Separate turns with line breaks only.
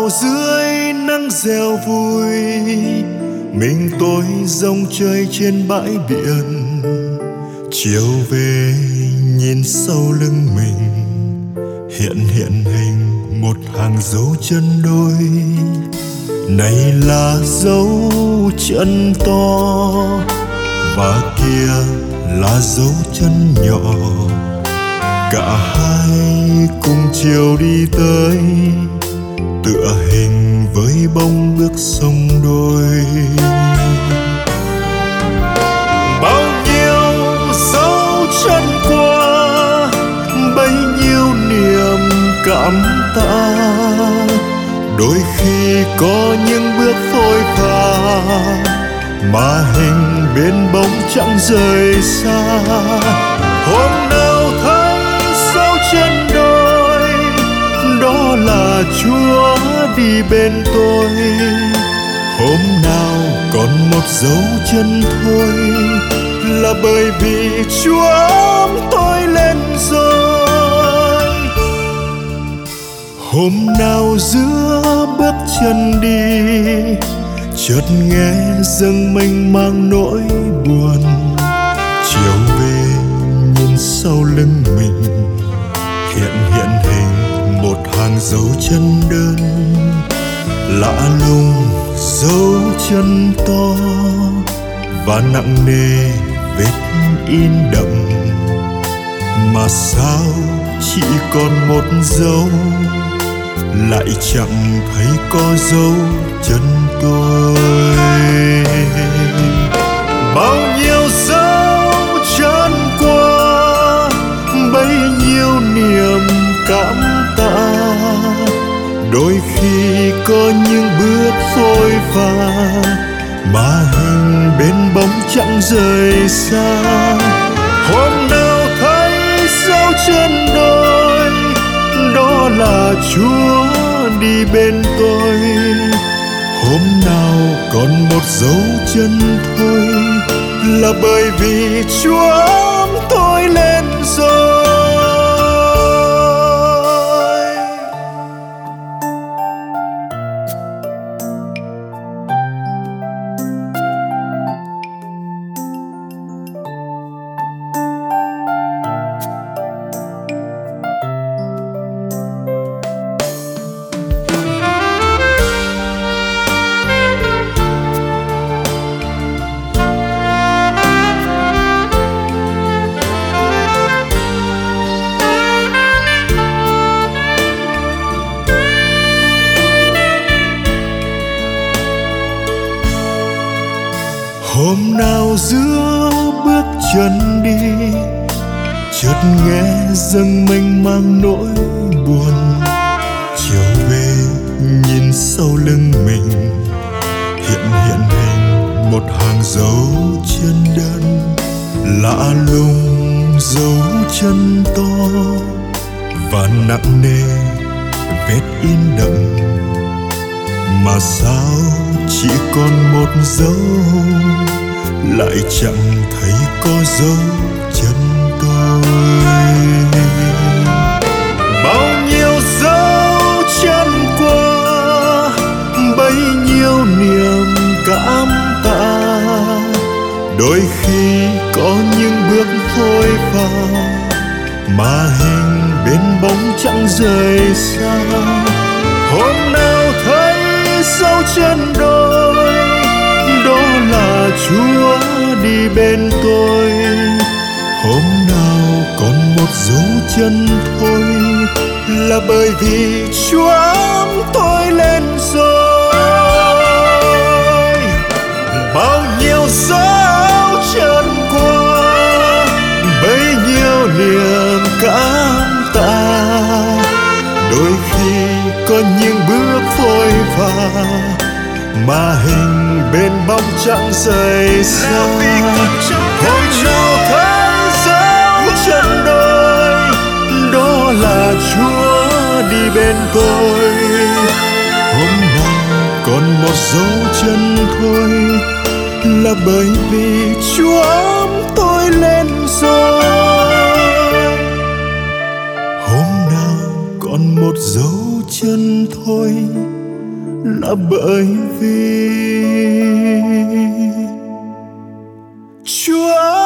nào dưới nắng reo vui, mình tôi rong chơi trên bãi biển. Chiều về nhìn sau lưng mình, hiện hình một hàng dấu chân đôi. Này là dấu chân to, và kia là dấu chân nhỏ. Cả hai cùng chiều đi tới, tựa hình với bóng bước sông đôi. Bao nhiêu dấu chân qua, bấy nhiêu niềm cảm tạ. Đôi khi có những bước phôi pha, mà hình bên bóng chẳng rời xa. Hôm nào thấy dấu chân đôi, đó là Chúa đi bên tôi. Hôm nào còn một dấu chân thôi, là bởi vì Chúa ôm tôi lên rồi. Hôm nào giữa bước chân đi, chợt nghe dâng mênh mang nỗi buồn. Chiều về nhìn sau lưng mình, hiện hình một hàng dấu chân đơn. Lạ lùng dấu chân to, và nặng nề vết in đậm. Mà sao chỉ còn một dấu, lại chẳng thấy có dấu chân tôi. Bao nhiêu dấu chân qua, bấy nhiêu niềm cảm tạ. Đôi khi có những bước phôi pha, mà hình bên bóng chẳng rời xa. Hôm nào thấy dấu chân đôi, đó là Chúa đi bên tôi. Hôm nào còn một dấu chân thôi, là bởi vì Chúa ôm tôi lên rồi. Hôm nào giữa bước chân đi, chợt nghe dâng mênh mang nỗi buồn. Chiều về nhìn sau lưng mình, hiện hình một hàng dấu chân đơn. Lạ lùng dấu chân to, và nặng nề vết in đậm. Mà sao chỉ còn một dấu, lại chẳng thấy có dấu chân tôi. Bao nhiêu dấu chân qua, bấy nhiêu niềm cảm tạ. Đôi khi có những bước phôi pha, mà hình bên bóng chẳng rời xa. Hôm nào thấy dấu chân đôi, đó là Chúa đi bên tôi. Hôm nào còn một dấu chân thôi, là bởi vì Chúa ôm tôi lên rồi. Bao nhiêu dấu chân qua, bấy nhiêu niềm cảm tạ. Đôi khi có những bước phôi pha, mà hình bên bóng chẳng rời xa. Hôm nào thấy dấu chân đôi, đó là Chúa đi bên tôi. Hôm nào còn một dấu chân thôi, là bởi vì Chúa ôm tôi lên rồi. Hôm nào còn một dấu chân thôi, là bởi vì Chúa